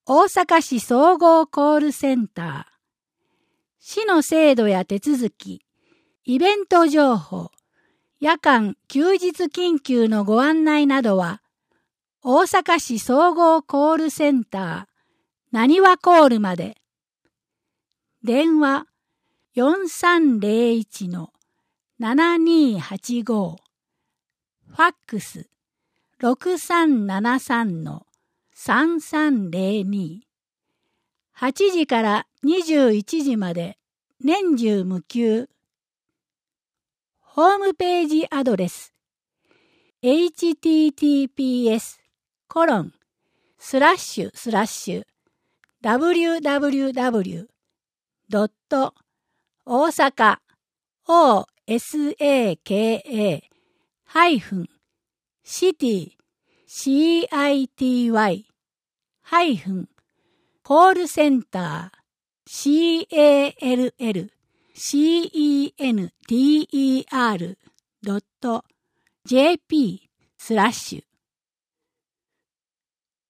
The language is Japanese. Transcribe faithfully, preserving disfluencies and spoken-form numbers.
大阪市総合コールセンター。市の制度や手続き、イベント情報、夜間・休日緊急のご案内などは、大阪市総合コールセンター、なにわコールまで。電話 よんさんゼロいちのななにはちご。ファックス ろくさんななさんのさんさんゼロに。はちじからにじゅういちじまで年中無休。ホームページアドレス エイチティーティーピーエス コロンスラッシュスラッシュ ダブリューダブリューダブリュー ドット大阪 オーエスエーケーエー ハイフンシティ シーアイティーワイ ハイフンコールセンター シーエーエルエルシーイーエヌティーイーアール ドット ジェーピー スラッシュ